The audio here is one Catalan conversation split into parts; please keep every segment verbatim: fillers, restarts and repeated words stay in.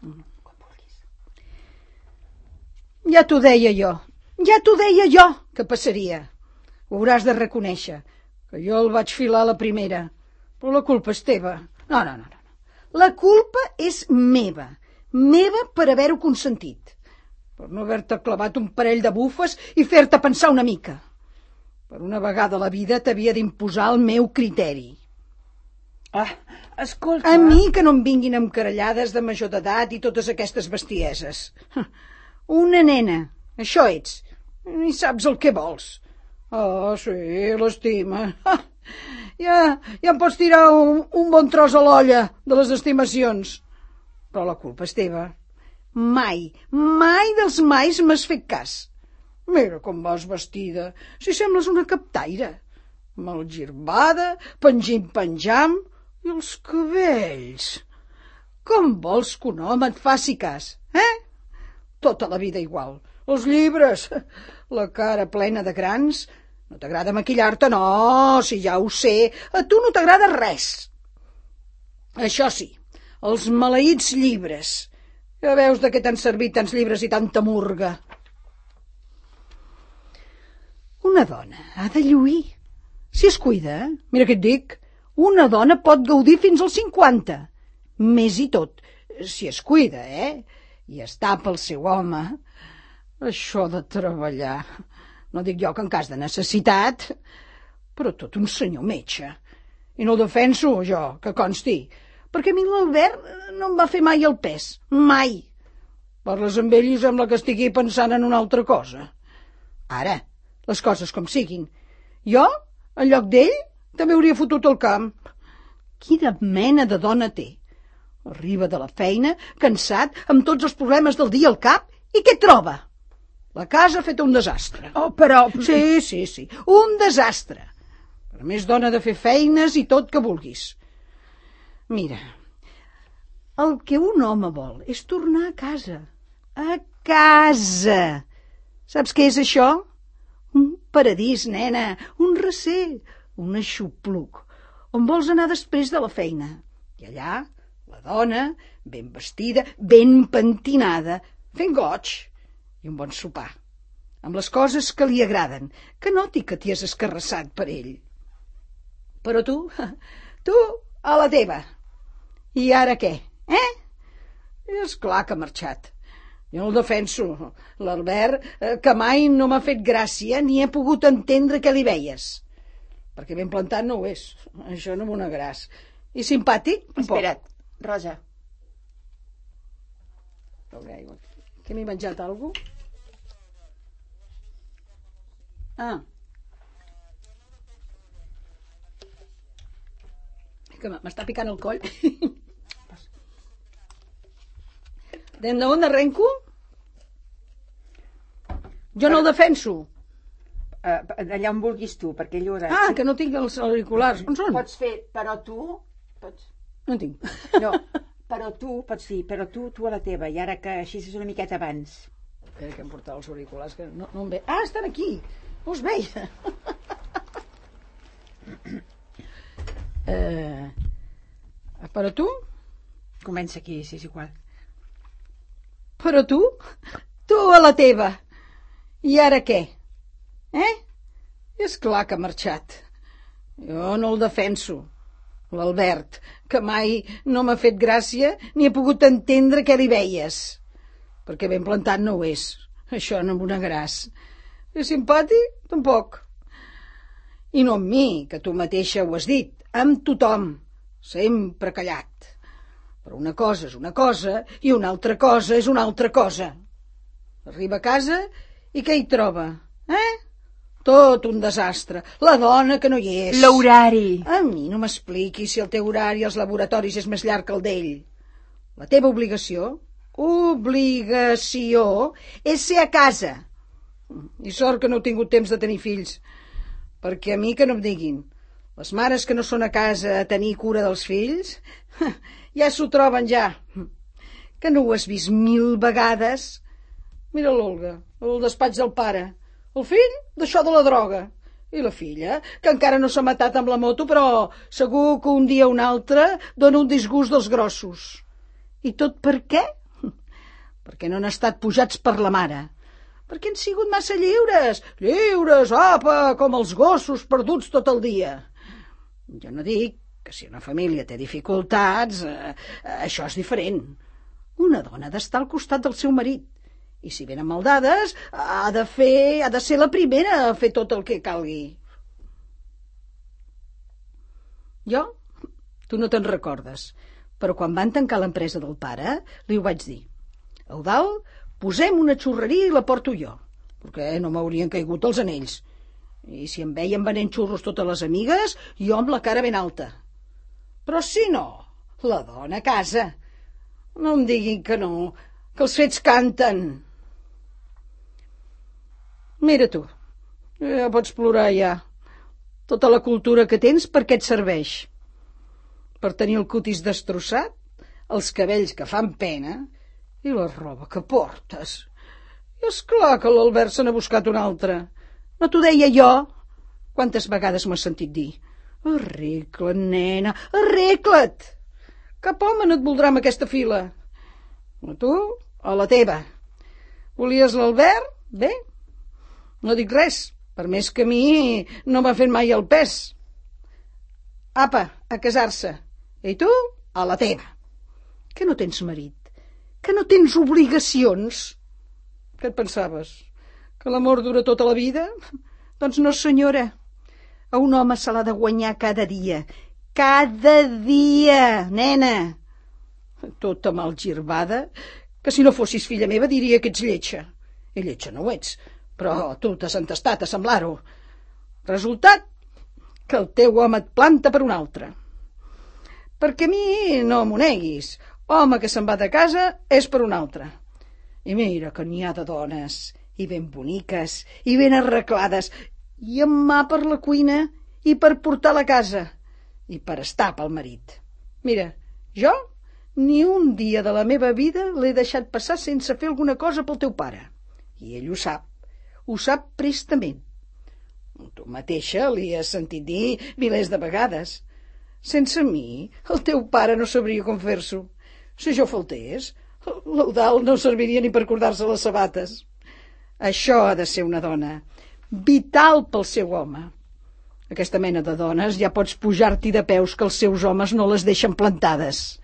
Com vulguis. Ja t'ho deia jo, ja t'ho deia jo, que passaria. Ho hauràs de reconèixer, que jo el vaig filar a la primera. Però la culpa és teva. No, no, no, no. La culpa és meva. Meva per haver-ho consentit. Per no haver-te clavat un parell de bufes i fer-te pensar una mica. Per una vegada a la vida t'havia d'imposar el meu criteri. Ah, escolta... A mi que no em vinguin amb carallades de major d'edat i totes aquestes bestieses. Una nena, això ets. Ni saps el que vols. Ah, sí, l'estima. Ja, ja em pots tirar un, un bon tros a l'olla de les estimacions. Però la culpa és teva. Mai, mai dels mais m'has fet cas. Mira com vas vestida, si sembles una captaire. Malgirbada, pengim-penjam, i els cabells. Com vols que un home et faci cas, eh? Tota la vida igual. Els llibres, la cara plena de grans. No t'agrada maquillar-te? No, si ja ho sé. A tu no t'agrada res. Això sí, els maleïts llibres. Ja veus de què t'han servit tants llibres i tanta murga. Una dona ha de lluir. Si es cuida, eh? Mira què et dic, una dona pot gaudir fins als cinquanta. Més i tot, si es cuida, eh? I es tapa el seu home. Això de treballar, no dic jo que en cas de necessitat, però tot un senyor metge. I no el defenso, jo, que consti, perquè a mi l'Albert no em va fer mai el pes, mai. Parles amb ell i sembla que estigui pensant en una altra cosa. Ara, les coses com siguin. Jo, en lloc d'ell, també hauria fotut el camp. Quina mena de dona té? Arriba de la feina, cansat, amb tots els problemes del dia al cap, i què troba? La casa ha fet un desastre. Oh, però... Sí, sí, sí, un desastre. Per més dona de fer feines i tot que vulguis. Mira, el que un home vol és tornar a casa. A casa. Saps què és això? Un paradís, nena, un recer, un aixopluc, on vols anar després de la feina. I allà, la dona, ben vestida, ben pentinada, fent goig, i un bon sopar, amb les coses que li agraden, que noti que t'hi has escarrassat per ell. Però tu, tu, a la teva. I ara què, eh? És clar que ha marxat. Jo no el defenso, l'Albert, que mai no m'ha fet gràcia ni he pogut entendre què li veies. Perquè ben plantat no ho és, això no m'ho negaràs. I simpàtic? Espera't, Rosa. Que m'he menjat alguna cosa? Ah. Que m'està picant el coll. D'on arrenco? Jo no el defenso. Uh, allà on vulguis tu, perquè ell ho haurà... Ah, que no tinc els auriculars. On són? Pots fer, però tu... Pots... No en tinc. No, però tu, pots dir, però tu, tu a la teva, i ara que així és una miqueta abans. Espera que em portava els auriculars, que no, no em ve... Ah, estan aquí! No us veia. eh, però tu? Comença aquí, si és igual. Però tu? Tu a la teva. I ara què? Eh? És clar que ha marxat. Jo no el defenso. L'Albert, que mai no m'ha fet gràcia ni he pogut entendre què li veies. Perquè ben plantat no ho és. Això no m'ho negaràs. És simpàtic? Tampoc. I no amb mi, que tu mateixa ho has dit. Amb tothom. Sempre callat. Però una cosa és una cosa i una altra cosa és una altra cosa. Arriba a casa i què hi troba? Eh? Tot un desastre. La dona que no hi és. L'horari. A mi no m'expliqui si el teu horari als laboratoris és més llarg que el d'ell. La teva obligació, obligació, és ser a casa. I sort que no he tingut temps de tenir fills. Perquè a mi que no em diguin. Les mares que no són a casa a tenir cura dels fills, ja s'ho troben ja. Que no ho has vist mil vegades? Mira l'Olga, el despatx del pare. El fill, d'això de la droga. I la filla, que encara no s'ha matat amb la moto, però segur que un dia o un altre dona un disgust dels grossos. I tot per què? perquè no han estat pujats per la mare, perquè han sigut massa lliures, lliures, apa, com els gossos perduts tot el dia. Jo no dic que si una família té dificultats, eh, això és diferent. Una dona ha d'estar al costat del seu marit, i si venen maldades, ha de fer, ha de ser la primera a fer tot el que calgui. Jo, tu no te'n recordes, però quan van tancar l'empresa del pare, li ho vaig dir. Eudald, posem una xurreria i la porto jo, perquè no m'haurien caigut els anells. I si em veien venent xurros totes les amigues, jo amb la cara ben alta. Però si no, la dona a casa. No em diguin que no, que els fets canten. Mira tu, ja pots plorar ja. Tota la cultura que tens per què et serveix? Per tenir el cutis destrossat, els cabells que fan pena i la roba que portes. I és clar que l'Albert se n'ha buscat una altra. No t'ho deia jo? Quantes vegades m'has sentit dir? Arregla't, nena, arregla't! Cap home no et voldrà amb aquesta fila. A tu, a la teva. Volies l'Albert? Bé, no dic res, per més que a mi no m'ha fet mai el pes. Apa, a casar-se. I tu, a la teva. Que no tens marit? Que no tens obligacions? Què et pensaves? Que l'amor dura tota la vida? Doncs no, senyora. A un home se l'ha de guanyar cada dia. Cada dia, nena. Tota mal girbada, que si no fossis filla meva diria que ets lletja. I lletja no ho ets, però tu t'has entestat a semblar-ho. Resultat, que el teu home et planta per un altre. Perquè a mi no m'ho neguis. Home que se'n va de casa és per un altre. I mira que n'hi ha de dones, i ben boniques, i ben arreglades, i amb mà per la cuina, i per portar a la casa, i per estar pel marit. Mira, jo ni un dia de la meva vida l'he deixat passar sense fer alguna cosa pel teu pare. I ell ho sap, ho sap prestament. Tu mateixa li has sentit dir milers de vegades. Sense mi, el teu pare no sabria com fer-s'ho. Si jo faltés, l'Eudald no serviria ni per cordar-se les sabates. Això ha de ser una dona, vital pel seu home. Aquesta mena de dones ja pots pujar-t'hi de peus que els seus homes no les deixen plantades.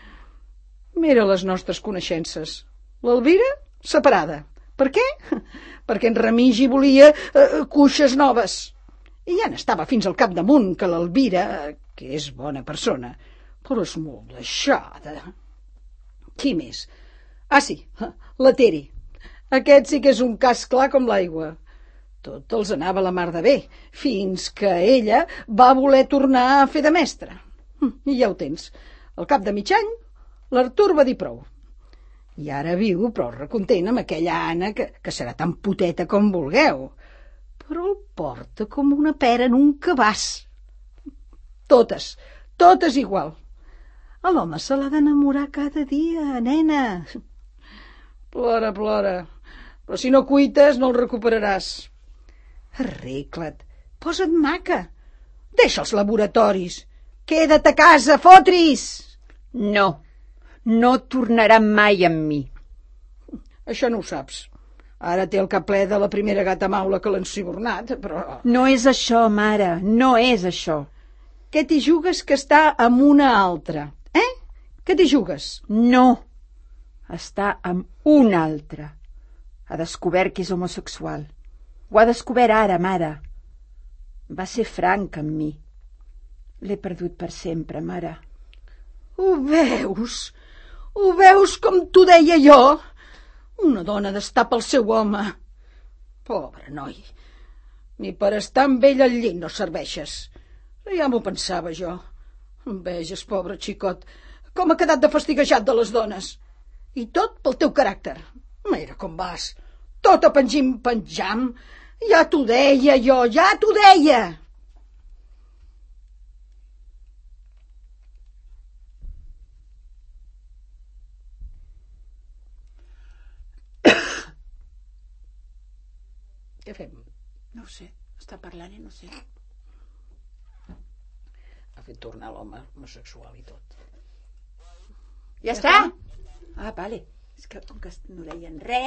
Mira les nostres coneixences. L'Elvira, separada. Per què? Perquè en Remigi volia eh, cuixes noves. I ja n'estava fins al capdamunt que l'Elvira, que és bona persona, però és molt deixada. Qui més? Ah, sí, la Teri. Aquest sí que és un cas clar com l'aigua. Tot els anava a la mar de bé, fins que ella va voler tornar a fer de mestra. I ja ho tens. Al cap de mig any, l'Artur va dir prou. I ara viu prou recontent amb aquella Anna, que, que serà tan puteta com vulgueu. Però el porta com una pera en un cabàs. Totes, totes igual. A l'home se l'ha d'enamorar cada dia, nena. Plora, plora. Però si no cuites no el recuperaràs. Arregla't, posa't maca. Deixa els laboratoris. Queda't a casa, fotris! No, no tornarà mai amb mi. Això no ho saps. Ara té el cap ple de la primera gata maula que l'han subornat, però... No és això, mare, no és això. Què t'hi jugues que està amb una altra? Eh? Què t'hi jugues? No, està amb una altra. Ha descobert que és homosexual. Ho ha descobert ara, mare. Va ser franc amb mi. L'he perdut per sempre, mare. Ho veus? Ho veus com t'ho deia jo? Una dona d'estar pel seu home. Pobre noi. Ni per estar amb ell al llit no serveixes. Ja m'ho pensava jo. Veges, pobre xicot, com ha quedat de fastiguejat de les dones. I tot pel teu caràcter. Mira com vas. Tot a pengim-penjam. Ja t'ho deia jo, ja t'ho deia. Què fem? No ho sé, està parlant i no sé. Ha fet tornar l'home homosexual i tot. Ja està? Ah, vale. És que com que no deien res,